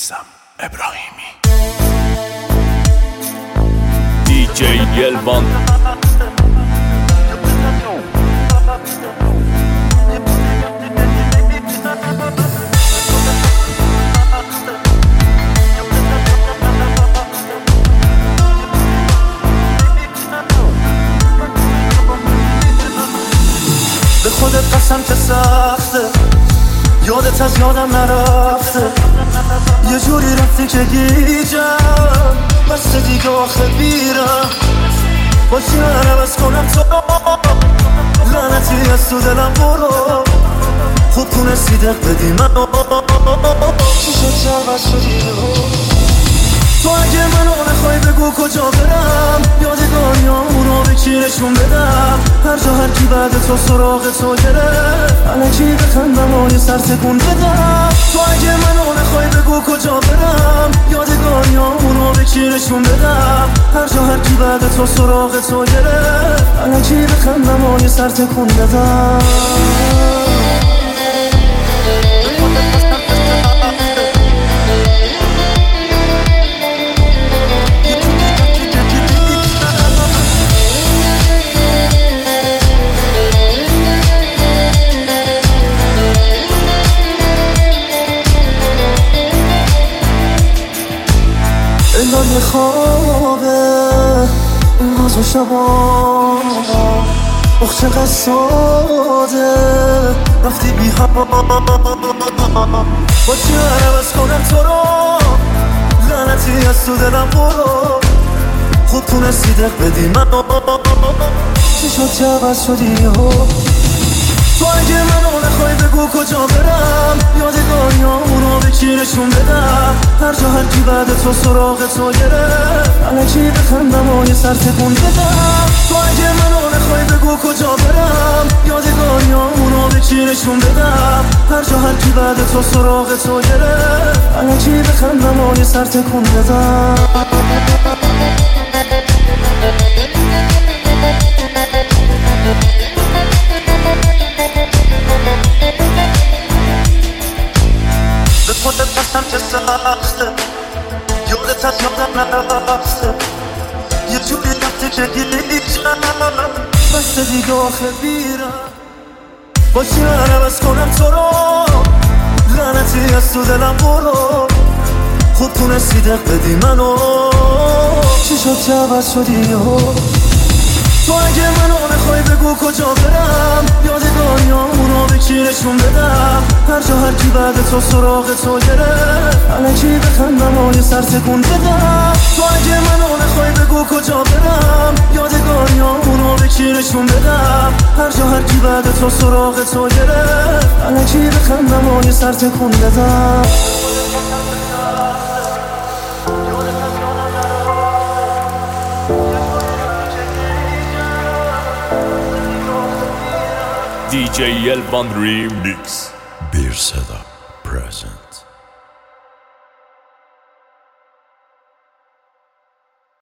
میسم ابراهیمی دیجی گلوان به خودت قسم که سخته، یادت از یادم نرفته، یه جوری رفتی که گیجم، بس دیگه آخه بیرم باشی من عوض کنم تو، لعنتی از تو دلم برو، خوب تونستی دق بدی منو، چی شد چه عوض شدی تو؟ اگه منو نخوای بگو کجا برم، یادگاریامونو به کی نشون بدم، هر جا هر کی بعد تو سراغ تو گرفت، الکی بخندم و یه سر تکون بدم. تو اگه منو نخوای بگو کجا برم، یادگاریامونو به کی نشون بدم، هر جا هر کی بعد تو سراغ تو گرفت، الکی بخندم و یه سر تکون بدم. انگار یه خوابه این روز و شبا، اخ چقدر ساده رفتی بی هوا، با چی من عوض کنم تو رو، لعنتی از تو دلم برو، خوب تونستی دق بدی منو، چی شد چه عوض شدی تو؟ اگه منو نخوای بگو کجا برم، یادگاریامونو به کی نشون بدم، هر جا هر کی بعد تو سراغ تو گرفت، الکی بخندم و یه سر تکون بدم. تو اگه منو نخوای بگو کجا برم، یادگاریامونو به کی نشون بدم، هر جا هر کی بعد تو سراغ تو گرفت، الکی بخندم و یه سر تکون بدم. به خودت قسم که سخته، یادت از یادم نرفته، یه جوری رفتی که گیجم، بس دیگه آخه بیرم باشی من عوض کنم تو رو، لعنتی از تو دلم برو، خوب تونستی دق بدی منو، چی شد چه عوض شدی تو؟ اگه منو نخوای بگو کجا برم، یادگاریامونو به کی نشون بدم، هر جا هر کی بعد تو سراغ تو گرفت، الکی بخندم و یه سر تکون بدم. تو اگه منو نخوای بگو کجا برم، یادگاریامونو به کی نشون بدم، هر جا هر کی بعد تو سراغ تو گرفت، الکی بخندم و یه سر تکون بدم. دیجی گلوان ریمیکس Bir Seda present.